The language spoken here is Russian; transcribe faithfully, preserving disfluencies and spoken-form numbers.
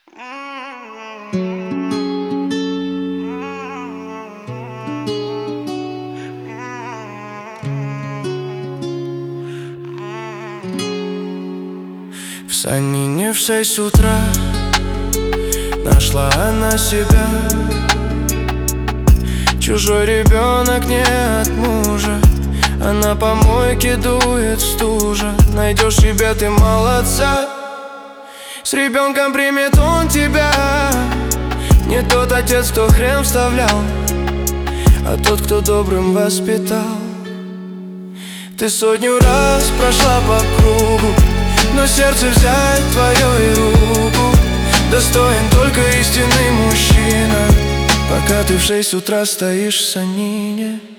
В санине в шесть утра нашла она себя. Чужой ребенок не от мужа, а на помойке дует стужа. Найдешь себя ты молодца, с ребенком примет он тебя. Не тот отец, кто хрен вставлял, а тот, кто добрым воспитал. Ты сотню раз прошла по кругу, но сердце взять твое и руку. Достоин только истинный мужчина, пока ты в шесть утра стоишь в санине.